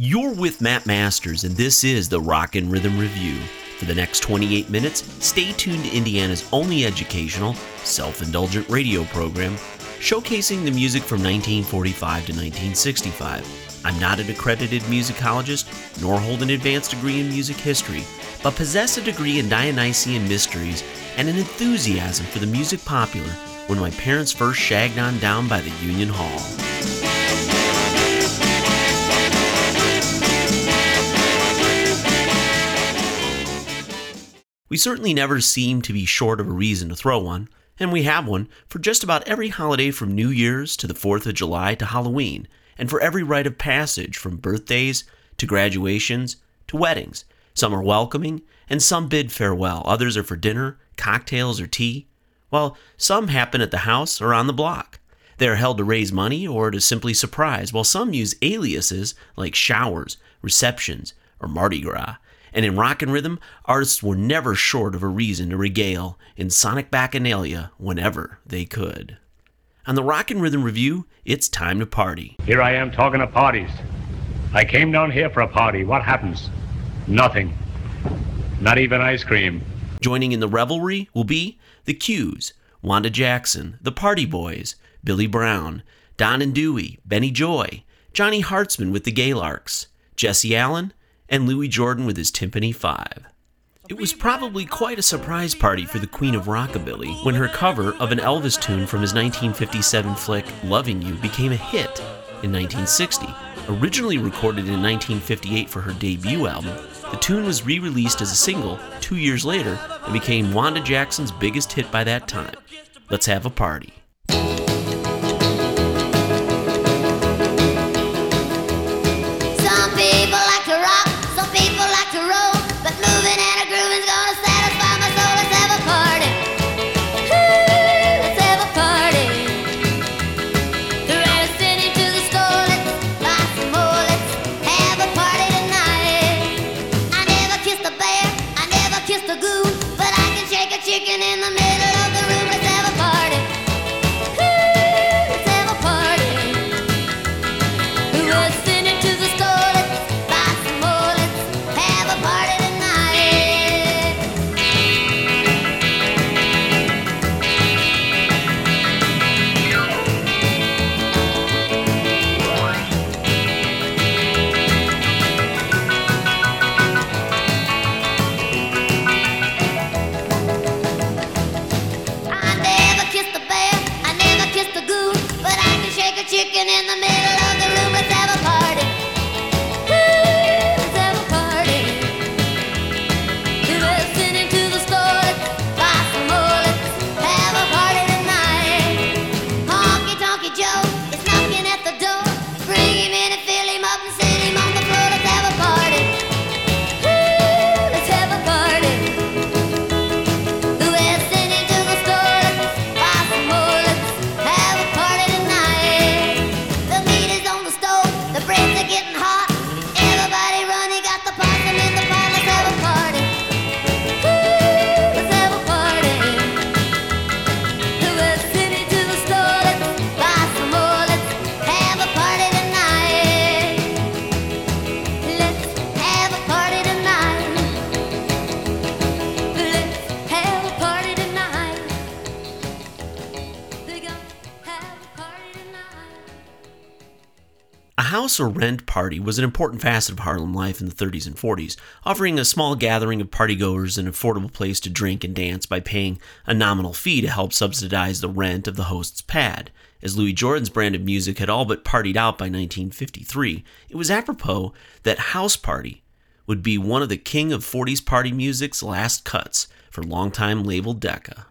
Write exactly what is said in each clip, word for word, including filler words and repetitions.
You're with Matt Masters, and this is the Rock and Rhythm Review. For the next twenty-eight minutes, stay tuned to Indiana's only educational, self-indulgent radio program, showcasing the music from nineteen forty-five to nineteen sixty-five. I'm not an accredited musicologist, nor hold an advanced degree in music history, but possess a degree in Dionysian mysteries and an enthusiasm for the music popular when my parents first shagged on down by the Union Hall. We certainly never seem to be short of a reason to throw one, and we have one for just about every holiday from New Year's to the fourth of July to Halloween, and for every rite of passage from birthdays to graduations to weddings. Some are welcoming, and some bid farewell. Others are for dinner, cocktails, or tea, while some happen at the house or on the block. They are held to raise money or to simply surprise, while some use aliases like showers, receptions, or Mardi Gras. And in rock and rhythm, artists were never short of a reason to regale in sonic bacchanalia whenever they could. On the Rock and Rhythm Review, it's time to party. Here I am talking of parties. I came down here for a party. What happens? Nothing. Not even ice cream. Joining in the revelry will be the Q's, Wanda Jackson, the Party Boys, Billy Brown, Don and Dewey, Benny Joy, Johnny Hartzman with the Gaylarks, Jesse Allen, and Louis Jordan with his Timpani Five. It was probably quite a surprise party for the Queen of Rockabilly when her cover of an Elvis tune from his nineteen fifty-seven flick Loving You became a hit in nineteen sixty. Originally recorded in nineteen fifty-eight for her debut album, the tune was re-released as a single two years later and became Wanda Jackson's biggest hit by that time. Let's have a party. Some people like to rock, some people like to roll, but moving and a grooving's gonna satisfy my soul. Let's have a party. Ooh, let's have a party. The rest sitting to the store. Let's buy some more. Let's have a party tonight. I never kissed a bear, I never kissed a goon, but I can shake a chicken in the middle of the room. Let's have a party. Ooh, let's have a party. The rest sitting to the store. Chicken in the middle of the room, let's have a party. Ooh, let's have a party. We're sitting to the store, let's buy some more, let's have a party tonight. Honky Tonky Joe is knocking at the door. Bring him in and fill him up and sit him on the floor. Let's have a party. Ooh, let's have a party. We're sitting to the store, let's buy some more, let's have a party tonight. The meat is on the stove, the breads are getting hot. Everybody run, he got the possum in the pot. Let's have a party. Ooh, let's have a party. We're sitting to the store, let's buy some more. Let's have a party tonight. Let's have a party tonight. Let's have a party tonight. We're gonna have a party tonight. A house or rent party was an important facet of Harlem life in the thirties and forties, offering a small gathering of partygoers an affordable place to drink and dance by paying a nominal fee to help subsidize the rent of the host's pad. As Louis Jordan's brand of music had all but partied out by nineteen fifty-three, it was apropos that House Party would be one of the king of forties party music's last cuts for longtime label Decca.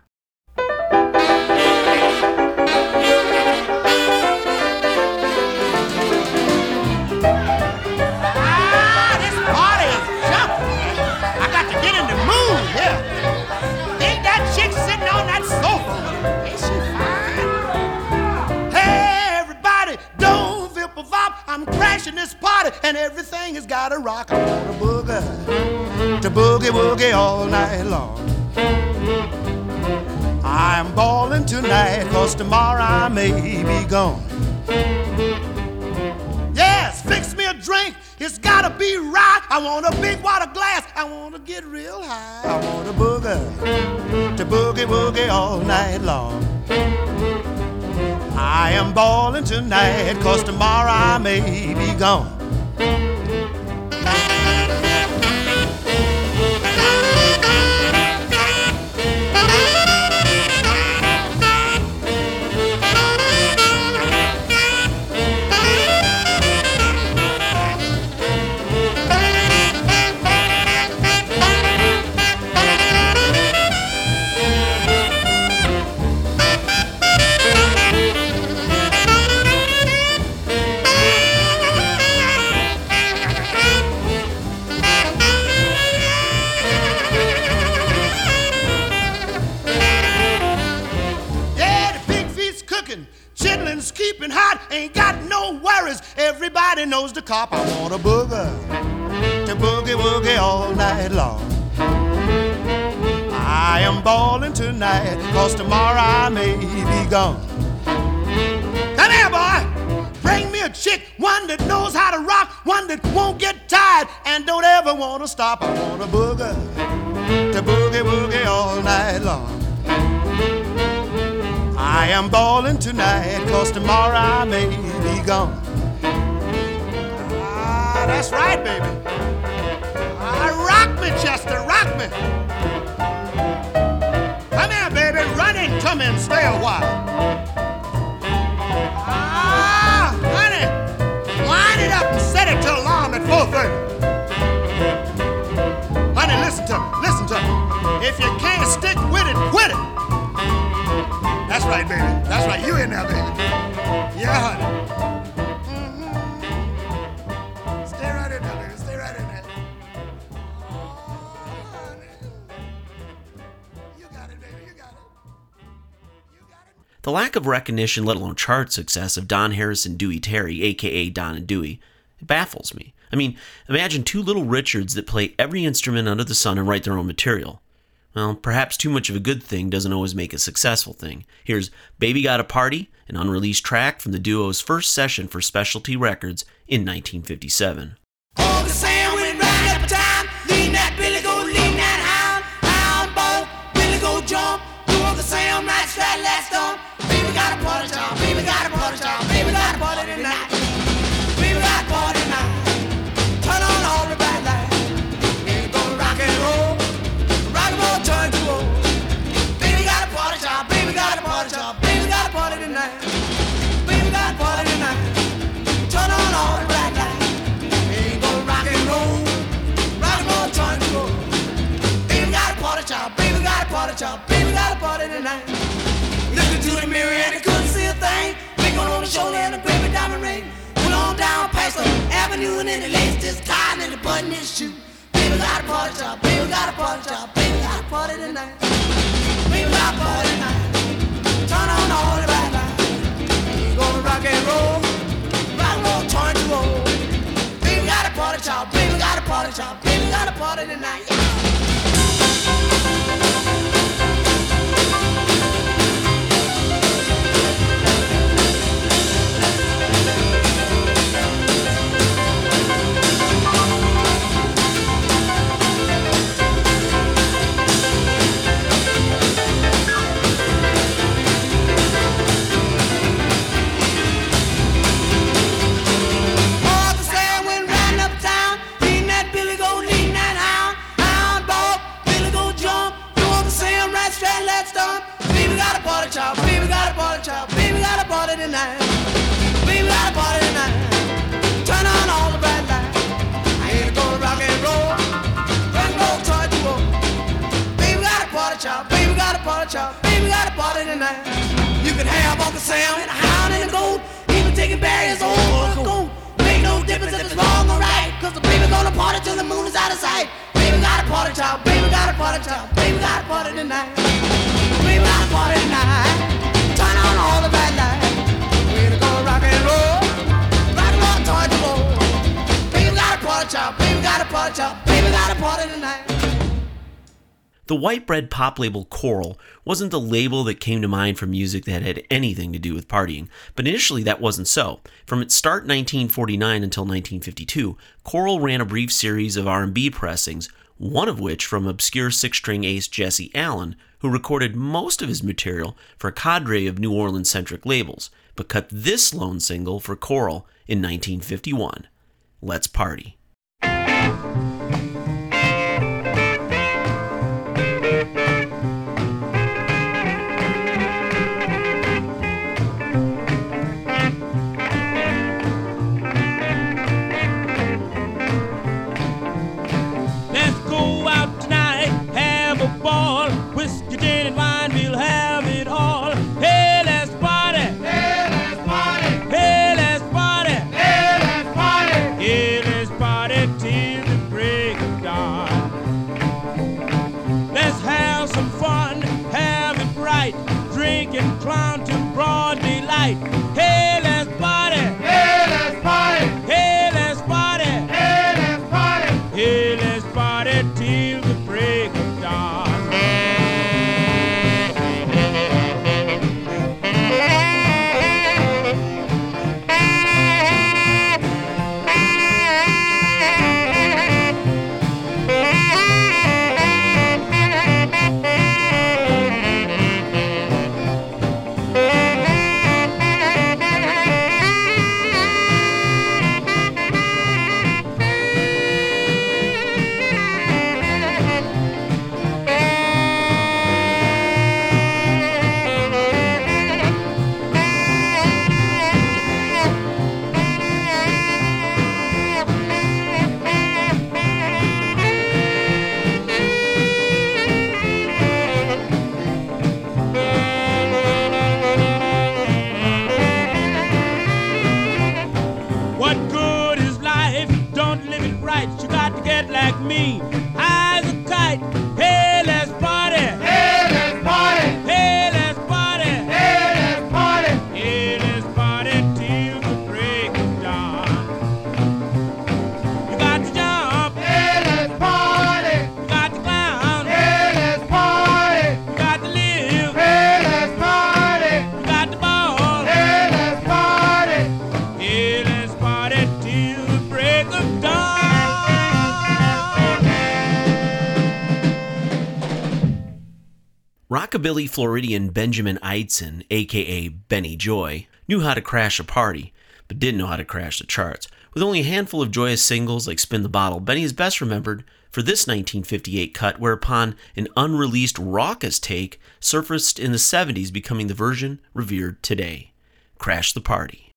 I'm crashing this party and everything has got to rock. I want to boogie, to boogie woogie all night long. I'm balling tonight, cause tomorrow I may be gone. Yes, fix me a drink, It's gotta be right. I want a big water glass. I want to get real high. I want a booger, to boogie woogie all night long. I am ballin' tonight, 'cause tomorrow I may be gone. Chitlins keeping hot, ain't got no worries. Everybody knows the cop. I want a booger, to boogie woogie all night long. I am ballin' tonight, 'cause tomorrow I may be gone. Come here, boy. Bring me a chick, one that knows how to rock, one that won't get tired and don't ever want to stop. I want a booger, to boogie woogie all night long. I am ballin' tonight, 'cause tomorrow I may be gone. Ah, that's right, baby. Ah, rock me, Chester, rock me. Come here, baby, run into me and stay a while. Ah, honey, wind it up and set it to alarm at four thirty. Honey, listen to me, listen to me. If you can't stick with it, quit it. That's right, baby. That's right. You in there, baby. Yeah, honey. Mm-hmm. Stay right in there, baby. Stay right in there. Oh, honey. You got it, baby. You got it. You got it. The lack of recognition, let alone chart success, of Don Harris and Dewey Terry, a k a. Don and Dewey, it baffles me. I mean, imagine two little Richards that play every instrument under the sun and write their own material. Well, perhaps too much of a good thing doesn't always make a successful thing. Here's Baby Got a Party, an unreleased track from the duo's first session for Specialty Records in nineteen fifty-seven. Oh, the sound went right up time. Lean that Billy go, lean that hound. Hound ball, Billy go jump. Do all the sound right, straight last stomp. Baby got a party job, baby got a party job, baby got a party tonight. Baby got a party tonight. Turn on all the bright lights. Ain't gonna rock and roll. Rock and roll, turn to old. Baby got a party job, baby got a party job, baby got a party tonight. Baby got a party tonight. Turn on all the bright lights. Ain't gonna rock and roll. Rock and roll, turn to old. Baby got a party job, baby got a party job, baby got a party tonight. Look into the mirror and he couldn't see a thing. Big one on the shoulder and a baby diamond ring. Went on down past the avenue and then he laced his tie and then he buttoned his shoe. Baby got a party job, baby got a party job, baby got a party tonight. Baby got a party tonight. Turn on all the bright lights. Ain't gonna rock and roll. Rock and roll, turn to roll. Baby got a party job, baby got a party job, baby got a party tonight. Yeah. Baby got a party job, baby got a party tonight. Baby got a party tonight. Turn on all the bright lights. I ain't gonna rock and roll. Rock and roll, turn to roll. Baby got a party job, baby got a party job, baby got a party tonight. You can have Uncle Sam and a hound and a goat, even taking barriers over the goat. Make no difference if it's wrong or right, 'cause the baby gonna party till the moon is out of sight. Baby got a party job, baby got a party job, baby got a party tonight. Baby got a party tonight. Turn on all the bright lights. We're gonna rock and roll. Rock and roll, turn to roll. Baby got a party job, baby got a party job, baby got a party tonight. The white bread pop label Coral wasn't the label that came to mind for music that had anything to do with partying, but initially that wasn't so. From its start in nineteen forty-nine until nineteen fifty-two, Coral ran a brief series of R and B pressings, one of which from obscure six-string ace Jesse Allen, who recorded most of his material for a cadre of New Orleans-centric labels, but cut this lone single for Coral in nineteen fifty-one. Let's Party. Rockabilly Floridian Benjamin Eidson, aka Benny Joy, knew how to crash a party, but didn't know how to crash the charts. With only a handful of joyous singles like Spin the Bottle, Benny is best remembered for this nineteen fifty-eight cut, whereupon an unreleased raucous take surfaced in the seventies, becoming the version revered today. Crash the Party.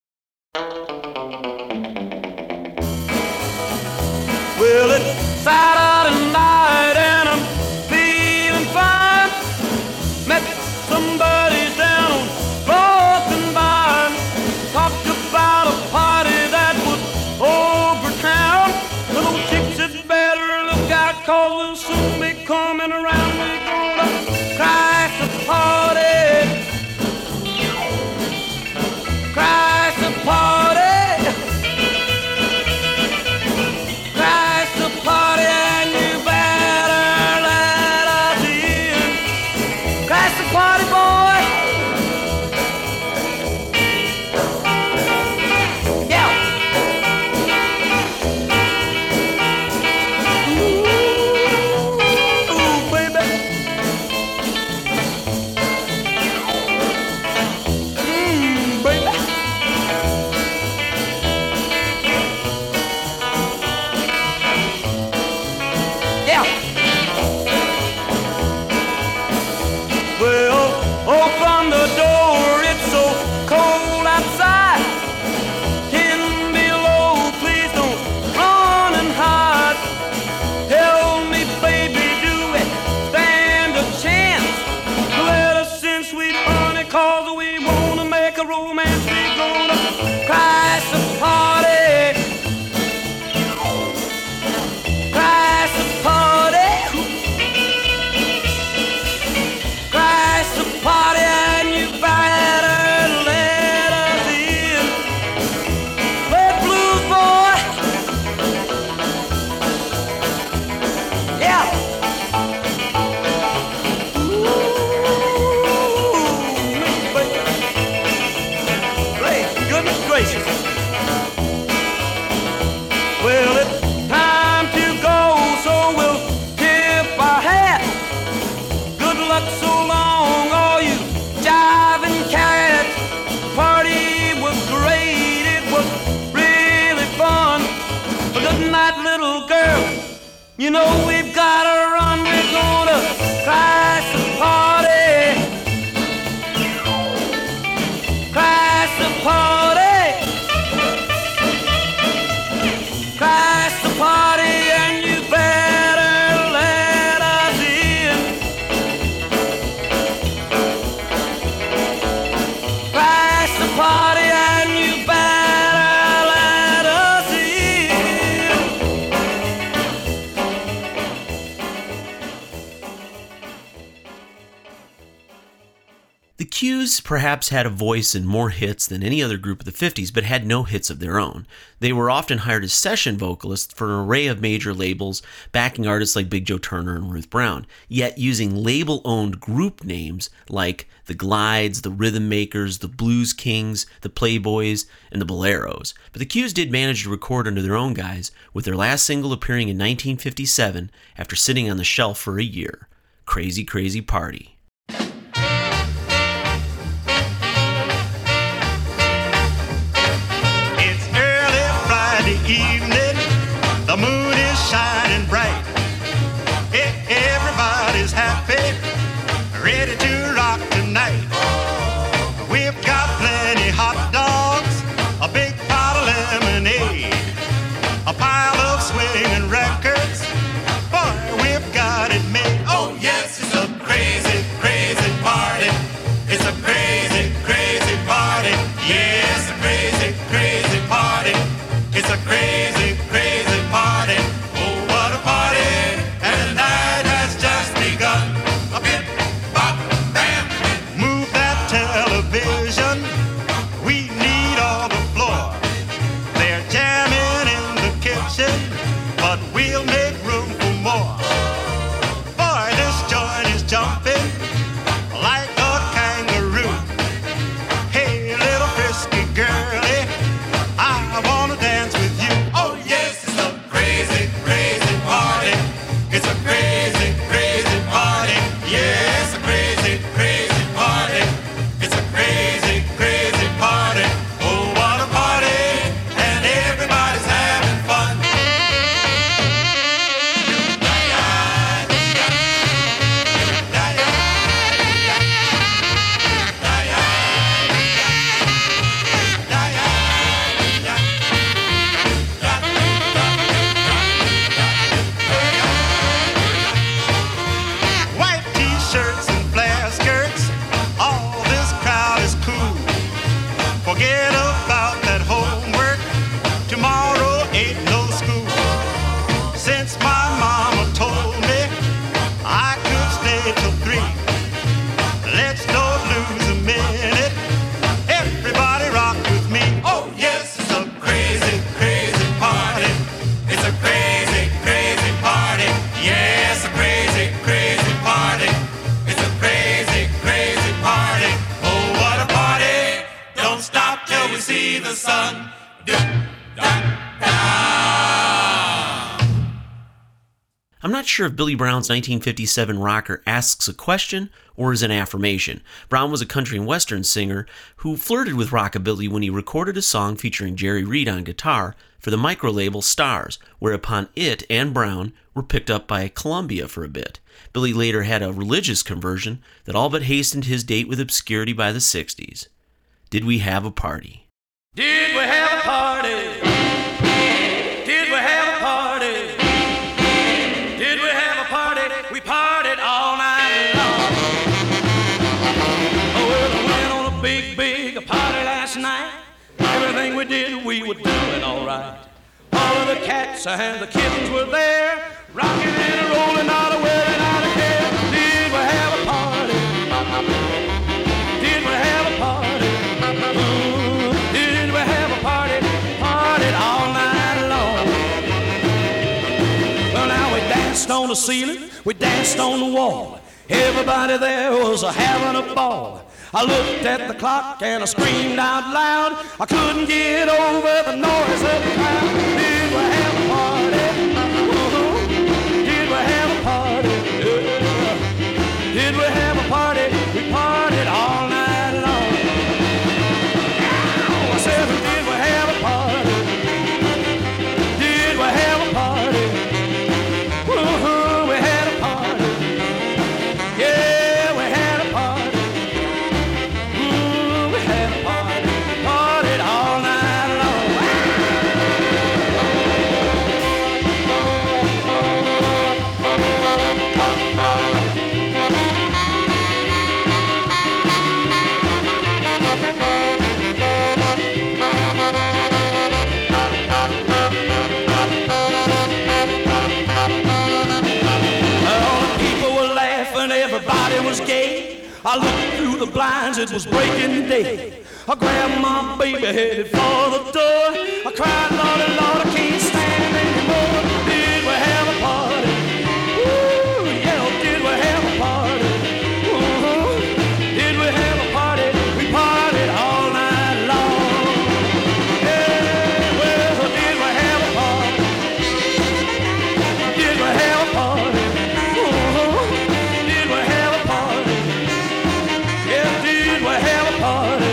Well, it's Saturday night and I'm feeling fine. Met somebody down on fourth and Vine. Talked about a party that was over town. Little chicks had better look out, 'cause we'll soon be coming around. We're gonna crash the party. Crash the party. Crash the party and you better let us in. Crash the party, boy. Yeah. Ooh, ooh, baby. You know we've gotta run, we're gonna crash the party. Crash the party. Crash the party and you better let us in. Crash the party and you better let us in. The Q's perhaps had a voice in more hits than any other group of the fifties, but had no hits of their own. They were often hired as session vocalists for an array of major labels, backing artists like Big Joe Turner and Ruth Brown, yet using label-owned group names like the Glides, the Rhythm Makers, the Blues Kings, the Playboys, and the Boleros. But the Q's did manage to record under their own guise, with their last single appearing in nineteen fifty-seven after sitting on the shelf for a year, Crazy Crazy Party. Evening, the moon is shining bright. E- Everybody's happy, ready to rock tonight. We've got plenty hot dogs, a big pot of lemonade, a pile of swinging records. Boy, we've got it made. Oh yes, it's a crazy, crazy party. It's a crazy, crazy party. Yes, a crazy, crazy party. It's a crazy, crazy party. Oh, what a party. And the night has just begun. A bit, bop, bam. Move that television. We need all the floor. They're jamming in the kitchen, but we'll make room for more. Boy, this joint is jumping like a kangaroo. Hey, little frisky girlie, I wanna dance with you. Oh yes, it's a crazy, crazy party. It's a crazy, crazy party. Yes, a crazy, crazy party. It's a crazy, crazy party. Oh, what a party. And everybody's having fun. White t-shirts and flare skirts, all this crowd is cool. Forget about that homework, tomorrow ain't no school. Since my mama told me I could stay till three, let's not lose a minute, everybody rock with me. Oh yes, it's a crazy, crazy party. It's a crazy, crazy party. Yes, a crazy, crazy party. It's a crazy, crazy party. Oh, what a party. Don't stop till we see the sun. I'm not sure if Billy Brown's nineteen fifty-seven rocker asks a question or is an affirmation. Brown was a country and western singer who flirted with rockabilly when he recorded a song featuring Jerry Reed on guitar for the micro-label Stars, whereupon it and Brown were picked up by Columbia for a bit. Billy later had a religious conversion that all but hastened his date with obscurity by the sixties. Did we have a party? Did we have a party? Did we have a party? Did we have a party? We partied all night long. Oh, well, I went on a big, big party last night. Everything we did, we were doing all right. All of the cats and the kittens were there, rocking and rolling, not a wearing out a care. Did we have a party? Did we have a party? Ooh, did we have a party? Partied all night long. Well, now we danced on the ceiling, we danced on the wall. Everybody there was a having a ball. I looked at the clock and I screamed out loud. I couldn't get over the noise of the crowd. Did we have a party? Uh-huh. Did we have a party? Yeah. Did we have a party? We partied all night long. I said, did we have a party? Did we have a party? Woo! I looked through the blinds, it was breaking day. I grabbed my baby, headed for the door. I cried, Lordy, Lord, I can't stand anymore. Did we have a party? Ooh, yeah, did we have a party? Uh-huh. Did we have a party? We partied all night long. Yeah, well, did we have a party? Did we have a party? Uh-huh. Did we have a party? Yeah, did we have a party?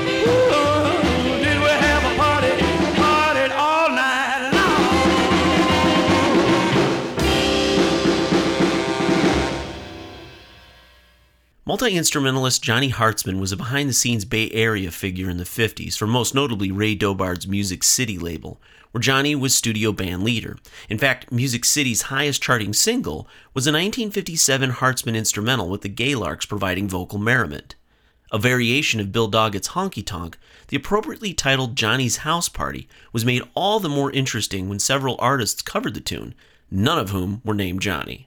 Multi-instrumentalist Johnny Hartzman was a behind-the-scenes Bay Area figure in the fifties for most notably Ray Dobard's Music City label, where Johnny was studio band leader. In fact, Music City's highest-charting single was a nineteen fifty-seven Hartzman instrumental with the Gaylarks providing vocal merriment. A variation of Bill Doggett's Honky Tonk, the appropriately titled Johnny's House Party was made all the more interesting when several artists covered the tune, none of whom were named Johnny.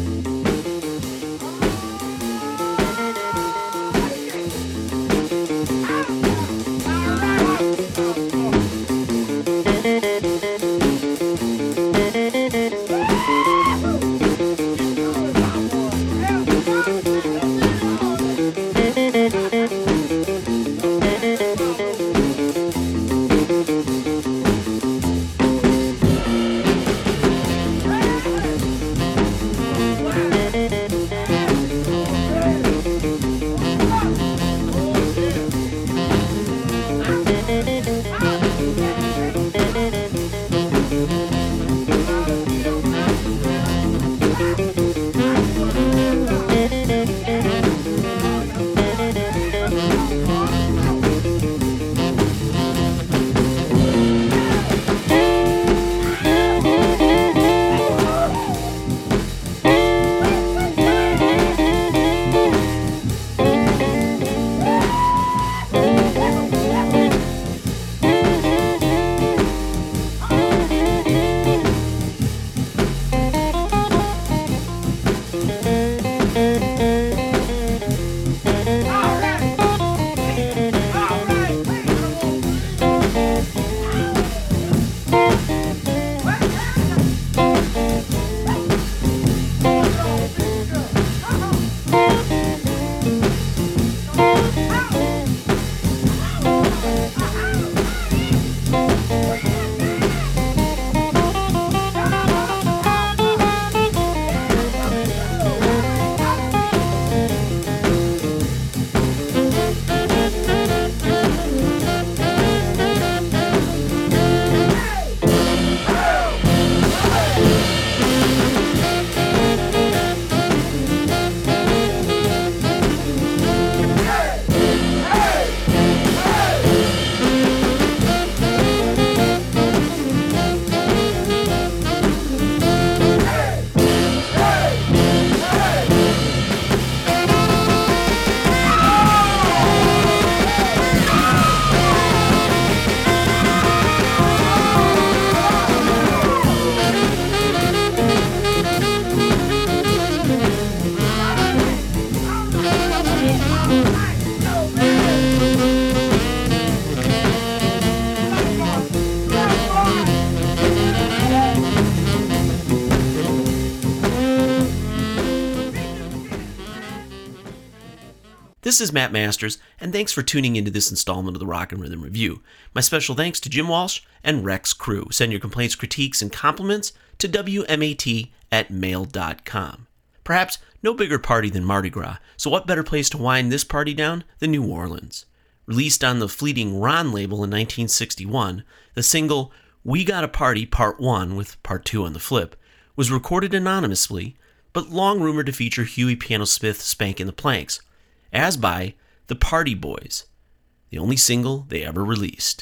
This is Matt Masters, and thanks for tuning into this installment of the Rock and Rhythm Review. My special thanks to Jim Walsh and Rex Crew. Send your complaints, critiques, and compliments to W M A T at mail dot com. Perhaps no bigger party than Mardi Gras, so what better place to wind this party down than New Orleans? Released on the Fleeting Ron label in nineteen sixty-one, the single We Gotta Party Part one, with Part two on the flip, was recorded anonymously, but long rumored to feature Huey Piano Smith spanking the planks, as by the Party Boys, the only single they ever released.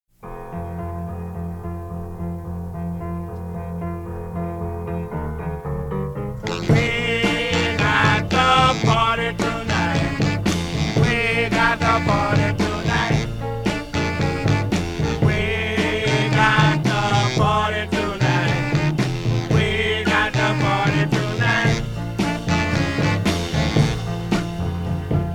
We got the party tonight. We got the party tonight. We got the party tonight. We got the party tonight.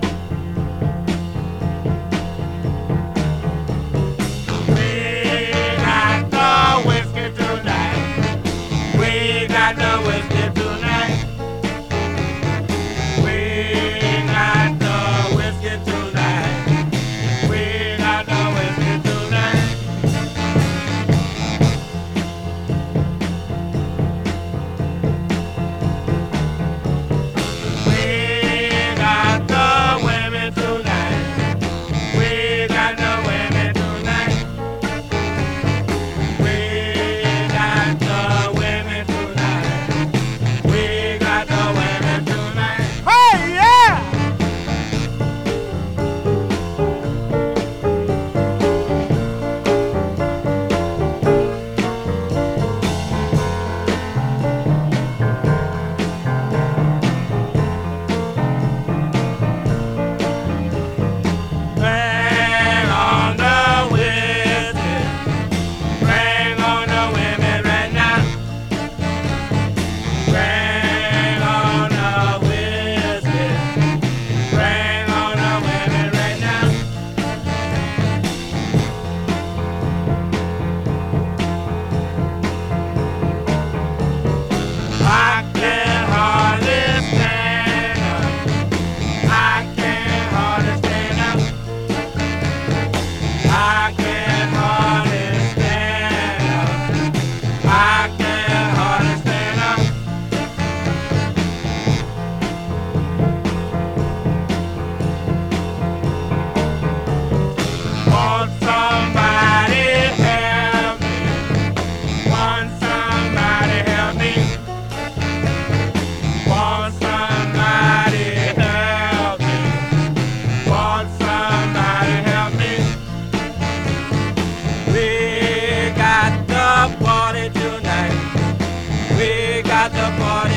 got the party